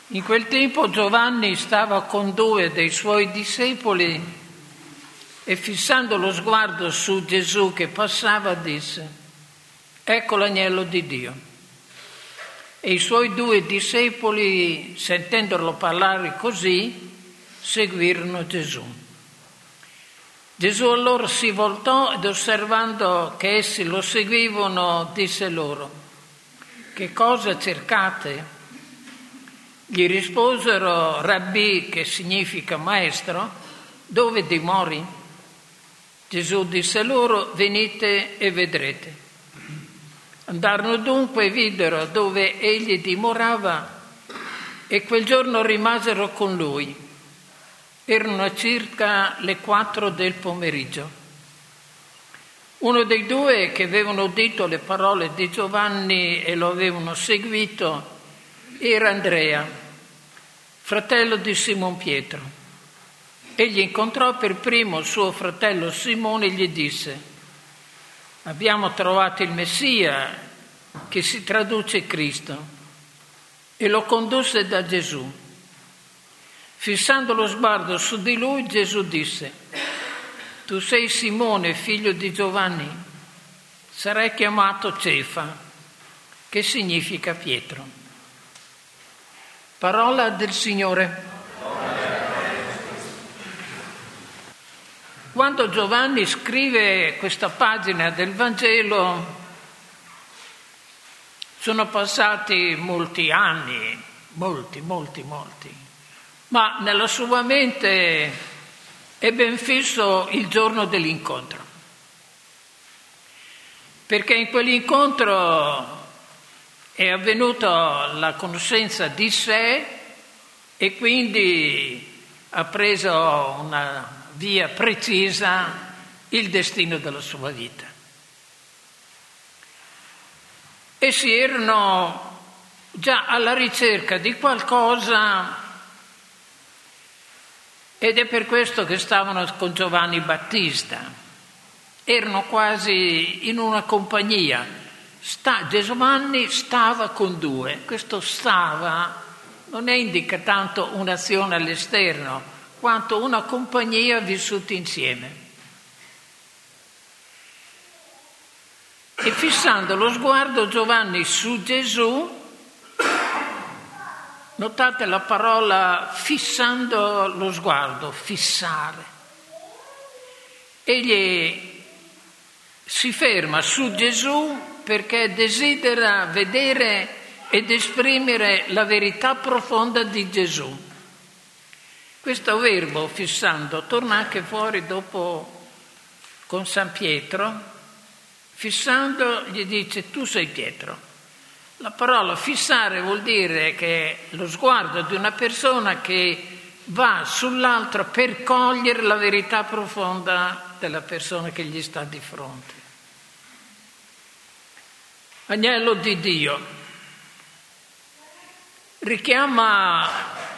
In quel tempo Giovanni stava con 2 dei suoi discepoli e fissando lo sguardo su Gesù che passava disse: «Ecco l'agnello di Dio». E i suoi 2 discepoli, sentendolo parlare così, seguirono Gesù. Gesù allora si voltò ed osservando che essi lo seguivano disse loro: «Che cosa cercate?» Gli risposero: «Rabbì», che significa maestro, «dove dimori?» Gesù disse loro: «Venite e vedrete». Andarono dunque e videro dove egli dimorava e quel giorno rimasero con lui. Erano circa le 4 del pomeriggio. Uno dei 2 che avevano udito le parole di Giovanni e lo avevano seguito era Andrea, fratello di Simon Pietro. Egli incontrò per primo suo fratello Simone e gli disse: «Abbiamo trovato il Messia», che si traduce Cristo, e lo condusse da Gesù. Fissando lo sguardo su di lui, Gesù disse: «Tu sei Simone, figlio di Giovanni, sarai chiamato Cefa», che significa Pietro. Parola del Signore. Quando Giovanni scrive questa pagina del Vangelo sono passati molti anni, molti, ma nella sua mente è ben fisso il giorno dell'incontro, perché in quell'incontro è avvenuta la conoscenza di sé e quindi ha preso una via precisa il destino della sua vita. Essi erano già alla ricerca di qualcosa ed è per questo che stavano con Giovanni Battista. Erano quasi in una compagnia. Giovanni stava con 2. Questo stava non indica tanto un'azione all'esterno, quanto una compagnia vissuta insieme. E fissando lo sguardo Giovanni su Gesù, notate la parola fissando lo sguardo, fissare. Egli si ferma su Gesù perché desidera vedere ed esprimere la verità profonda di Gesù. Questo verbo fissando torna anche fuori dopo con San Pietro. Fissando gli dice: tu sei Pietro. La parola fissare vuol dire che lo sguardo di una persona che va sull'altro per cogliere la verità profonda della persona che gli sta di fronte. Agnello di Dio richiama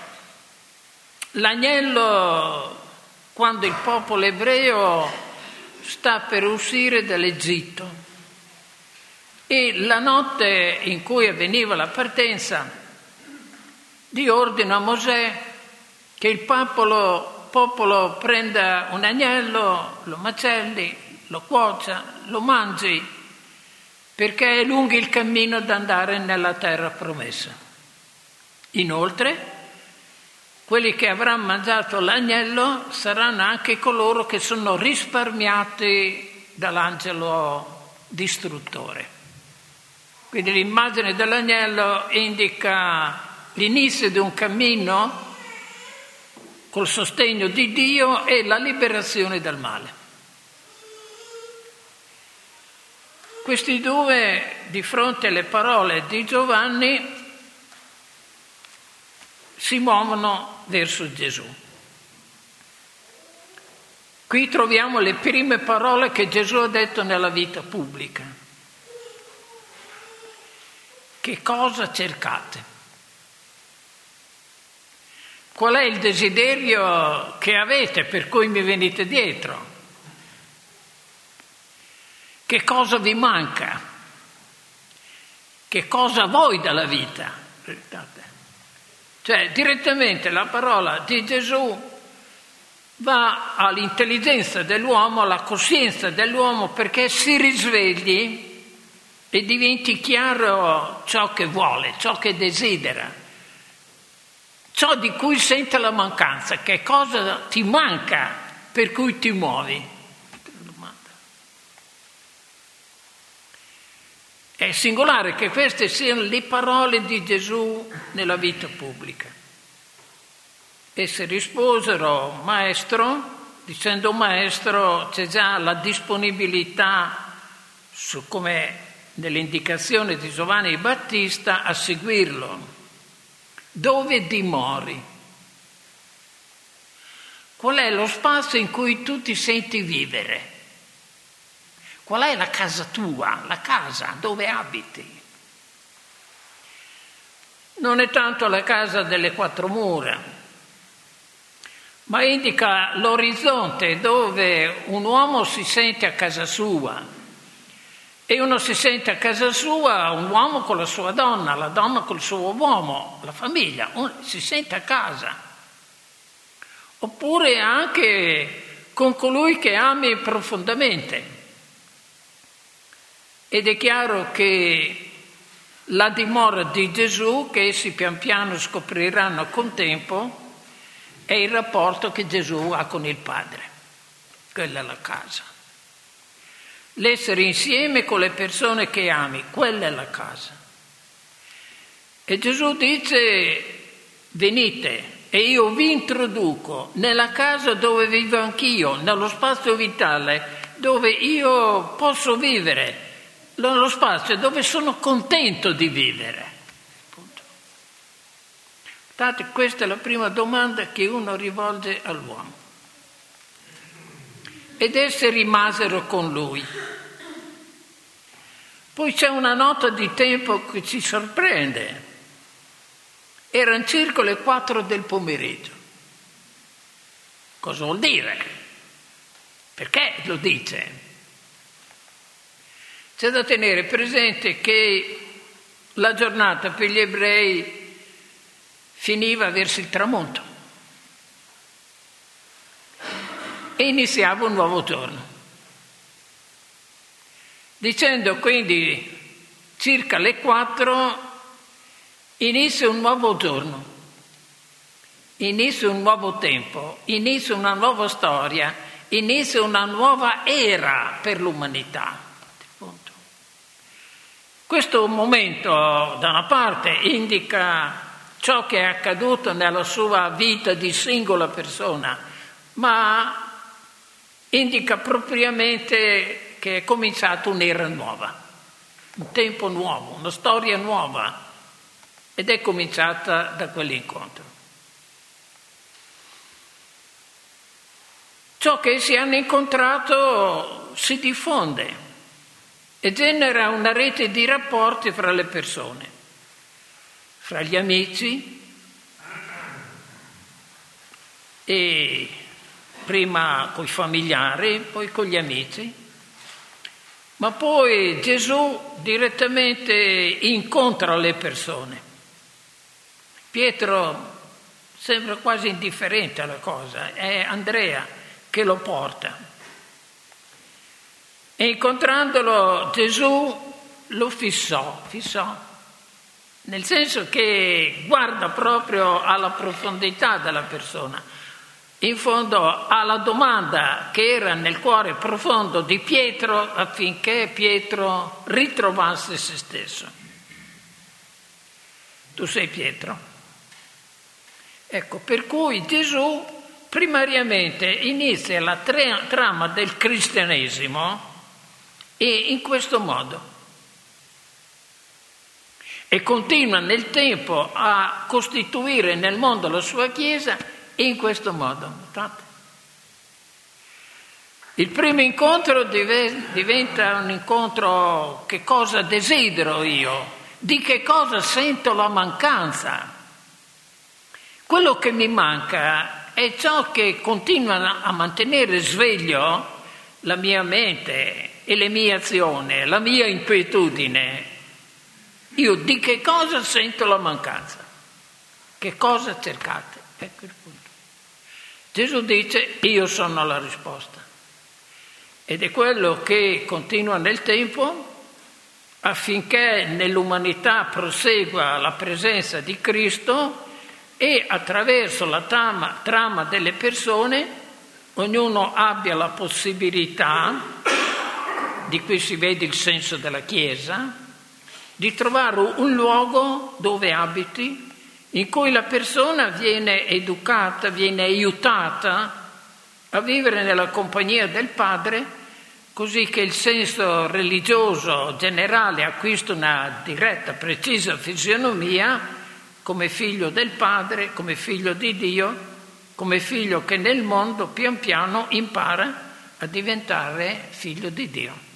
l'agnello quando il popolo ebreo sta per uscire dall'Egitto e la notte in cui avveniva la partenza Dio ordina a Mosè che il popolo prenda un agnello, lo macelli, lo cuocia, lo mangi, perché è lungo il cammino ad andare nella terra promessa. Inoltre, quelli che avranno mangiato l'agnello saranno anche coloro che sono risparmiati dall'angelo distruttore. Quindi l'immagine dell'agnello indica l'inizio di un cammino col sostegno di Dio e la liberazione dal male. Questi 2, di fronte alle parole di Giovanni, si muovono verso Gesù. Qui troviamo le prime parole che Gesù ha detto nella vita pubblica. Che cosa cercate? Qual è il desiderio che avete per cui mi venite dietro? Che cosa vi manca? Che cosa vuoi dalla vita? Cioè direttamente la parola di Gesù va all'intelligenza dell'uomo, alla coscienza dell'uomo, perché si risvegli e diventi chiaro ciò che vuole, ciò che desidera, ciò di cui sente la mancanza. Che cosa ti manca per cui ti muovi? È singolare che queste siano le parole di Gesù nella vita pubblica. Essi risposero: Maestro, dicendo Maestro c'è già la disponibilità, come nell'indicazione di Giovanni Battista, a seguirlo. Dove dimori? Qual è lo spazio in cui tu ti senti vivere? Qual è la casa tua, la casa dove abiti? Non è tanto la casa delle quattro mura, ma indica l'orizzonte dove un uomo si sente a casa sua. E uno si sente a casa sua, un uomo con la sua donna, la donna col suo uomo, la famiglia, si sente a casa. Oppure anche con colui che ami profondamente. Ed è chiaro che la dimora di Gesù, che essi pian piano scopriranno col tempo, è il rapporto che Gesù ha con il Padre. Quella è la casa. L'essere insieme con le persone che ami, quella è la casa. E Gesù dice: venite e io vi introduco nella casa dove vivo anch'io, nello spazio vitale dove io posso vivere, nello spazio dove sono contento di vivere. Guardate, questa è la prima domanda che uno rivolge all'uomo. Ed essi rimasero con lui. Poi c'è una nota di tempo che ci sorprende. Erano circa le 4 del pomeriggio. Cosa vuol dire? Perché lo dice? C'è da tenere presente che la giornata per gli ebrei finiva verso il tramonto e iniziava un nuovo giorno. Dicendo quindi circa le 4 inizia un nuovo giorno, inizia un nuovo tempo, inizia una nuova storia, inizia una nuova era per l'umanità. Questo momento da una parte indica ciò che è accaduto nella sua vita di singola persona, ma indica propriamente che è cominciata un'era nuova, un tempo nuovo, una storia nuova, ed è cominciata da quell'incontro. Ciò che si hanno incontrato si diffonde e genera una rete di rapporti fra le persone, fra gli amici e prima coi familiari, poi con gli amici, ma poi Gesù direttamente incontra le persone. Pietro sembra quasi indifferente alla cosa, è Andrea che lo porta. E incontrandolo Gesù lo fissò, nel senso che guarda proprio alla profondità della persona, in fondo alla domanda che era nel cuore profondo di Pietro affinché Pietro ritrovasse se stesso. Tu sei Pietro? Ecco, per cui Gesù primariamente inizia la trama del cristianesimo e in questo modo. E continua nel tempo a costituire nel mondo la sua Chiesa in questo modo. Notate? Il primo incontro diventa un incontro: che cosa desidero io? Di che cosa sento la mancanza? Quello che mi manca è ciò che continua a mantenere sveglio la mia mente e le mie azioni, la mia inquietudine. Io di che cosa sento la mancanza? Che cosa cercate? Ecco il punto. Gesù dice: io sono la risposta. Ed è quello che continua nel tempo affinché nell'umanità prosegua la presenza di Cristo e attraverso la trama delle persone ognuno abbia la possibilità, di cui si vede il senso della Chiesa, di trovare un luogo dove abiti, in cui la persona viene educata, viene aiutata a vivere nella compagnia del Padre, così che il senso religioso generale acquista una diretta, precisa fisionomia come figlio del Padre, come figlio di Dio, come figlio che nel mondo pian piano impara a diventare figlio di Dio.